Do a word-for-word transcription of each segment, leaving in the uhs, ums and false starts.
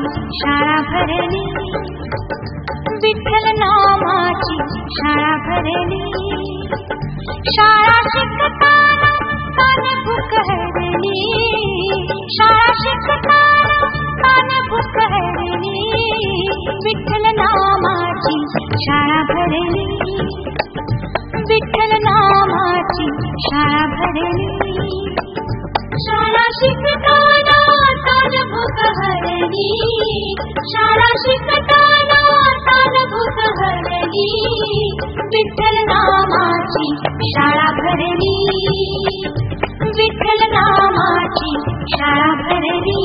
शाळा भरली, विठ्ठल नामाची शाळा भरली. शाळा शिकताना कान भूक हरली, शाळा शिकताना कान भूक हरली. विठ्ठल नामाची शाळा भरली, विठ्ठल नामाची शाळा भरली. शाळा शिकताना कान भूक हरली, शाळा शिकताना कान भूक हरली. विठ्ठल नामाची शाळा भरली, विठ्ठल नामाची शाळा भरली.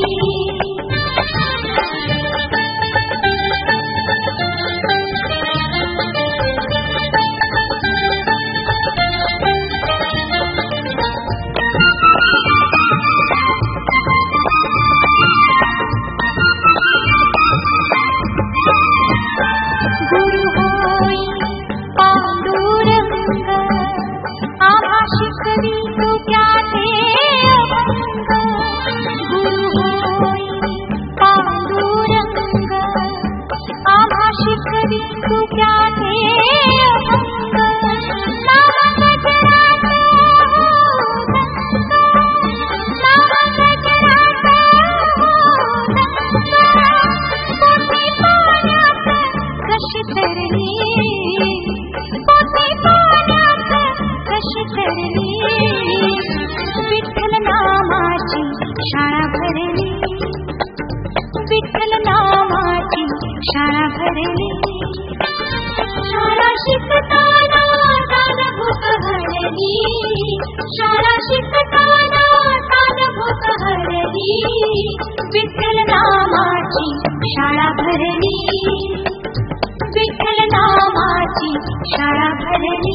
गुरु होई पांडुरंग, आम्हा शिकवी तू त्याचे अभंग. गुरु होई पांडुरंग, आम्हा शिकवी तू त्याचे अभंग. नाम गजरात नाम गजरात पोटी पाण्यात कशी तरली, पोटी पाण्यात कशी तरली. विठ्ठल नामाची शाळा भरली, विठ्ठल नामाची शाळा भरली. शाळा शिकताना कान भूक हरली, शाळा शिकताना कान भूक हरली. विठ्ठल नामाची शाळा भरली, विठ्ठल नामाची शाळा भरली.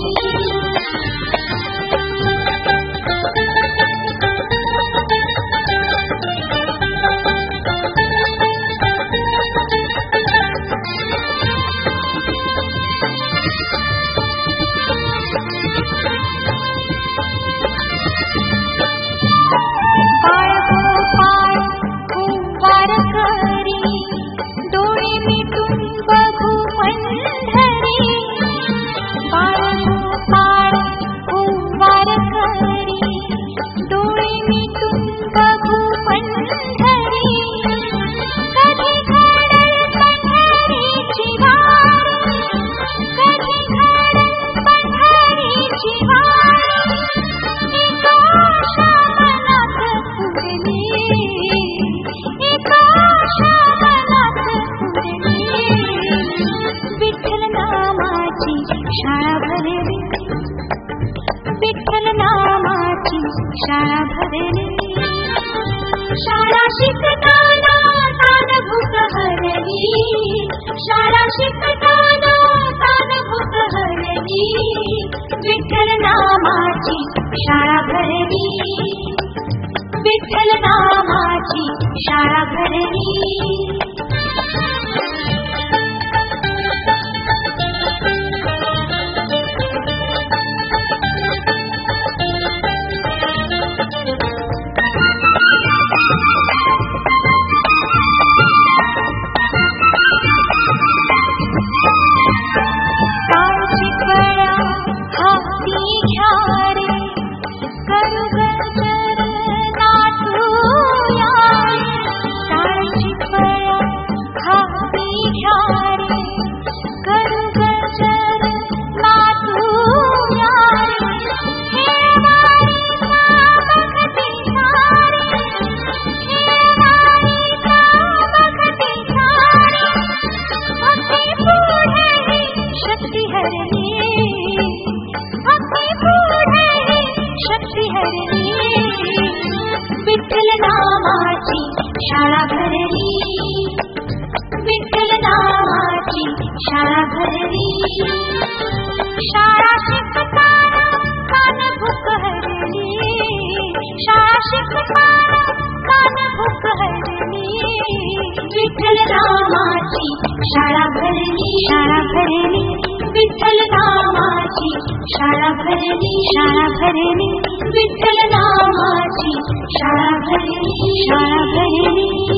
बाळ गोपाळ कुंभार करी, डोळे मिटून बघू पंढरी. बाळ गोपाळ कुंभार करी, डोळे मिटून बघू पंढरी. कधी घडल पंढरीची वारी, कधी घडल पंढरीची वारी. एक आशा मनात उरली, एक आशा मनात उरली. विठ्ठल नामाची शाळा भरली, विठ्ठल नामाची शाळा भरली. शाळा शिकताना कान भूक हरली, शाळा शिकताना कान भूक हरली. विठ्ठल नामाची शाळा भरली, विठ्ठल नामाची शाळा भरली. काळची कळा हाती घ्या रे, करू गजर नाचूया रे. काळची कळा हाती घ्या रे, करू गजर नाचूया रे. हे वारीचा भक्तीचा रे, हे वारीचा भक्तीचा रे. भक्ती पुढे शक्ती हरली, भक्ती पुढे शक्ती हरली. विठ्ठल नामाची शाळा भरली, विठ्ठल नामाची शाळा भरली. शाळा शिकताना कान भूक हरली, शाळा शिकताना कान भूक हरली. विठ्ठल नामाची शाळा भरली, शाळा भरली. विठ्ठल नामाची शाळा भरली, शाळा भरली. विठ्ठल नामाची शाळा भरली, शाळा भरली.